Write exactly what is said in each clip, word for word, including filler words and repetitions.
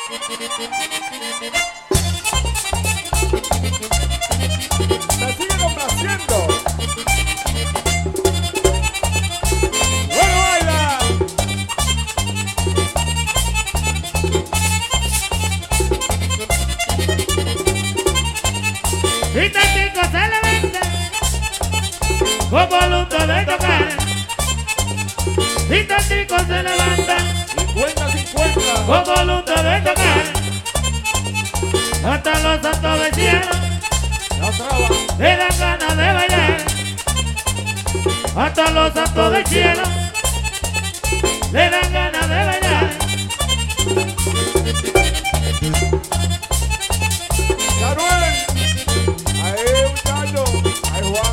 Me sigue complaciendo. Bueno, baila. Y Tatico se levanta con voluntad de tocar. Y Tatico se levanta cincuenta cincuenta. con voluntad de tocar. Hasta los santos del cielo La traba. le dan ganas de bailar. Hasta los santos del cielo le dan ganas de bailar. Manuel. Ahí, muchacho. Ahí, Juan.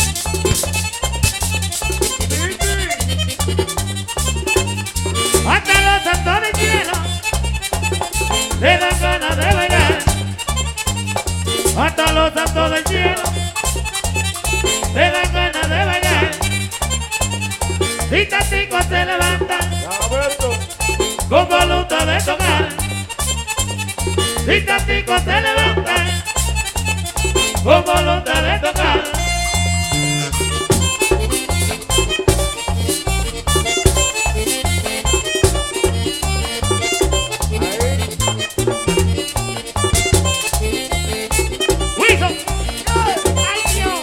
Titi. Hasta los santos del cielo le dan ganas de bailar. Hasta los santos del cielo le dan ganas de bailar. Y Tatico se levanta Alberto. con voluntad de tocar. Y Tatico se levanta con voluntad de tocar. Wilson. Ay, Dios.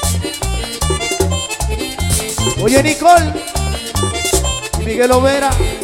Oye, Nicole y Miguel Overa.